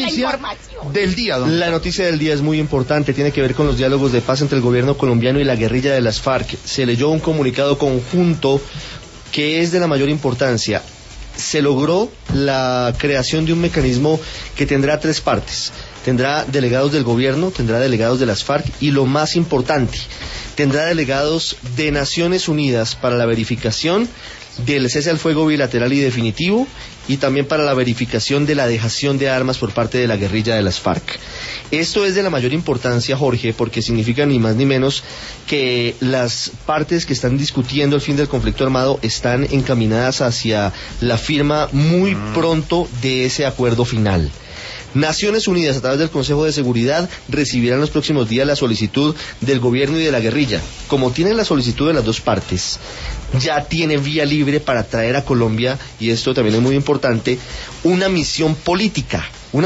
noticia del día, don? La noticia del día es muy importante, tiene que ver con los diálogos de paz entre el gobierno colombiano y la guerrilla de las FARC. Se leyó un comunicado conjunto que es de la mayor importancia. Se logró la creación de un mecanismo que tendrá tres partes. Tendrá delegados del gobierno, tendrá delegados de las FARC y lo más importante, tendrá delegados de Naciones Unidas para la verificación del cese al fuego bilateral y definitivo y también para la verificación de la dejación de armas por parte de la guerrilla de las FARC. Esto es de la mayor importancia, Jorge, porque significa ni más ni menos que las partes que están discutiendo el fin del conflicto armado están encaminadas hacia la firma muy pronto de ese acuerdo final. Naciones Unidas, a través del Consejo de Seguridad, recibirán los próximos días la solicitud del gobierno y de la guerrilla. Como tienen la solicitud de las dos partes, ya tiene vía libre para traer a Colombia, y esto también es muy importante, una misión política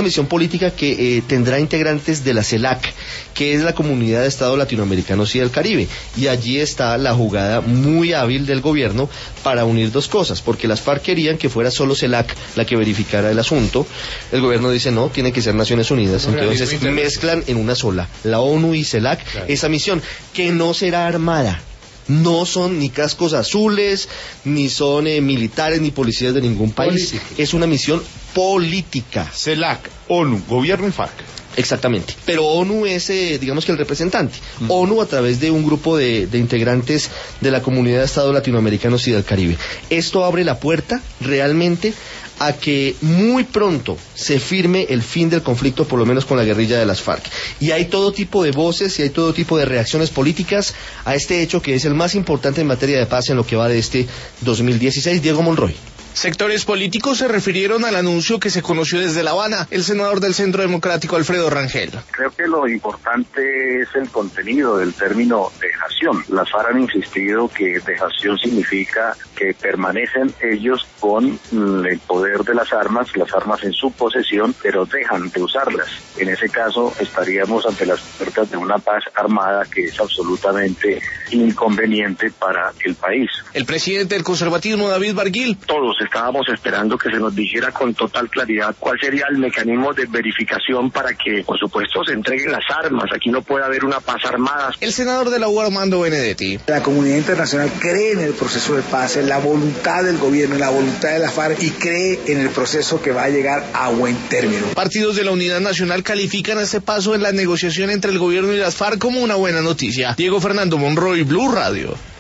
que tendrá integrantes de la CELAC, que es la Comunidad de Estados Latinoamericanos y del Caribe, y allí está la jugada muy hábil del gobierno para unir dos cosas, porque las FARC querían que fuera solo CELAC la que verificara el asunto. El gobierno dice no, tiene que ser Naciones Unidas, entonces mezclan en una sola, la ONU y CELAC, claro, esa misión, que no será armada. No son ni cascos azules, ni son militares, ni policías de ningún país. Política. Es una misión política. CELAC, ONU, gobierno y FARC. Exactamente. Pero ONU es, digamos que el representante. ONU a través de un grupo de integrantes de la Comunidad de Estados Latinoamericanos y del Caribe. Esto abre la puerta realmente a que muy pronto se firme el fin del conflicto, por lo menos con la guerrilla de las FARC. Y hay todo tipo de voces y hay todo tipo de reacciones políticas a este hecho que es el más importante en materia de paz en lo que va de este 2016. Diego Monroy. Sectores políticos se refirieron al anuncio que se conoció desde La Habana. El senador del Centro Democrático, Alfredo Rangel. Creo que lo importante es el contenido del término dejación. Las FARC han insistido que dejación significa que permanecen ellos con el poder de las armas en su posesión, pero dejan de usarlas. En ese caso estaríamos ante las puertas de una paz armada que es absolutamente inconveniente para el país. El presidente del conservatismo, David Barguil. Todos estábamos esperando que se nos dijera con total claridad cuál sería el mecanismo de verificación para que, por supuesto, se entreguen las armas. Aquí no puede haber una paz armada. El senador de la U, Armando Benedetti. La comunidad internacional cree en el proceso de paz, en la voluntad del gobierno, en la voluntad de la FARC y cree en el proceso que va a llegar a buen término. Partidos de la Unidad Nacional califican este paso en la negociación entre el gobierno y las FARC como una buena noticia. Diego Fernando Monroy, Blue Radio.